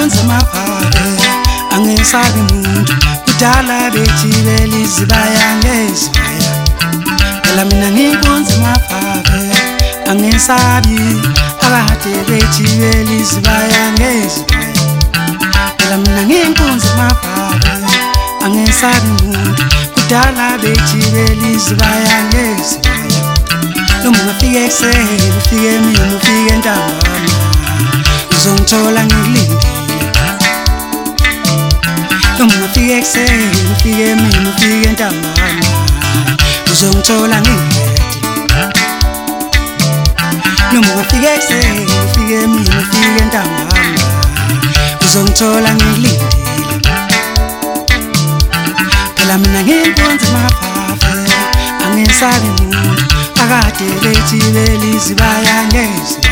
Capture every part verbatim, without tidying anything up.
nginkonze maphake angesabi umuntu kudala bethibela izibaya ngezibaya phela mina nginkonze maphake angesabi akade bethibela izibaya ngezibaya phela mina nginkonze maphake angesabi umuntu kudala bethibela izibaya ngezibaya noma ungafika ekuseni ufike mina ufike ntambama uzongithola ngilindile noma ungafika ekuseni ufike mina ufike ntambama uzongithola ngilindile noma ungafika ekuseni ufike mina ufike ntambama uzongithola ngilindile phela mina nginkonze maphake angesabi umuntu akade bethibela izibaya ngezibaya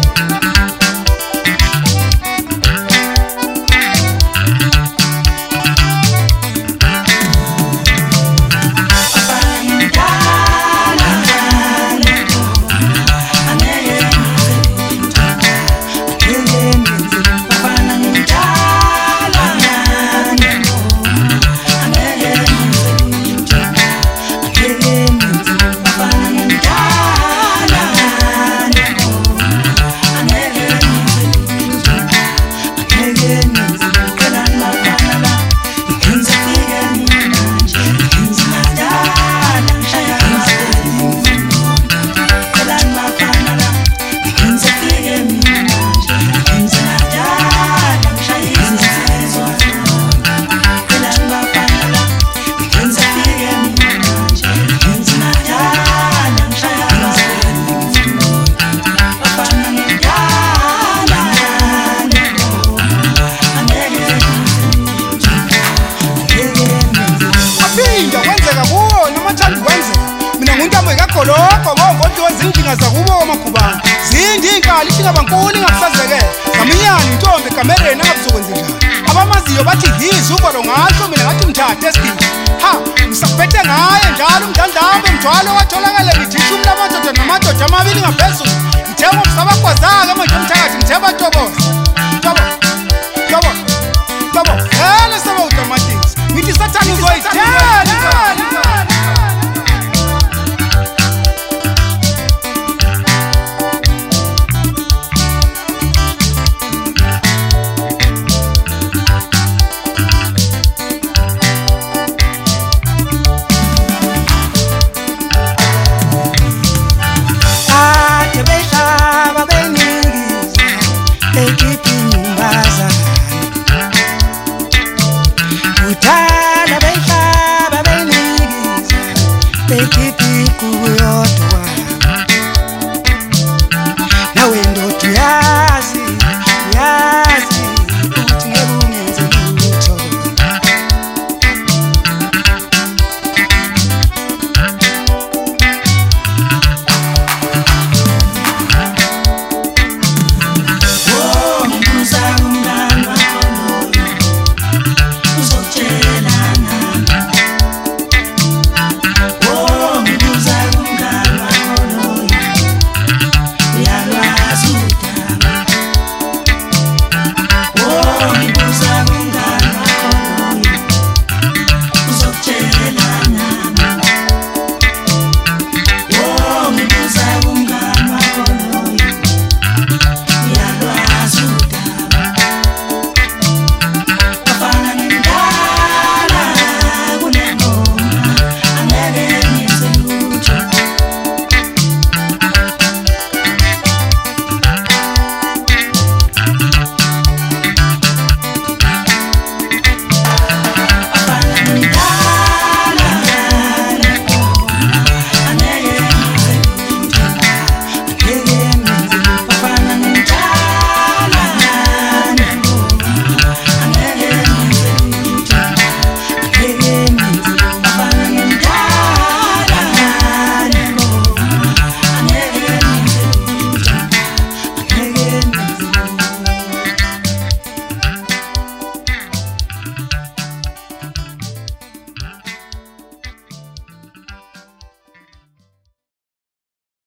lokho ngomuntu wezinkinga zakubo omakubana zindi inkali singabankulu ngafazeke ngaminyani intombi kamereni angabuzokwenza njani abamaziyo bathi yizi ubolo ngasho mina ngathi mthathe esikini ha ngisaphethe ngaye njalo umdandlambe mthwalo watholakala ngithisha umlamadoda namadoda amabili ngaphezulu ngithenga umsabakwazaka manje umthakathi ngitheba toboza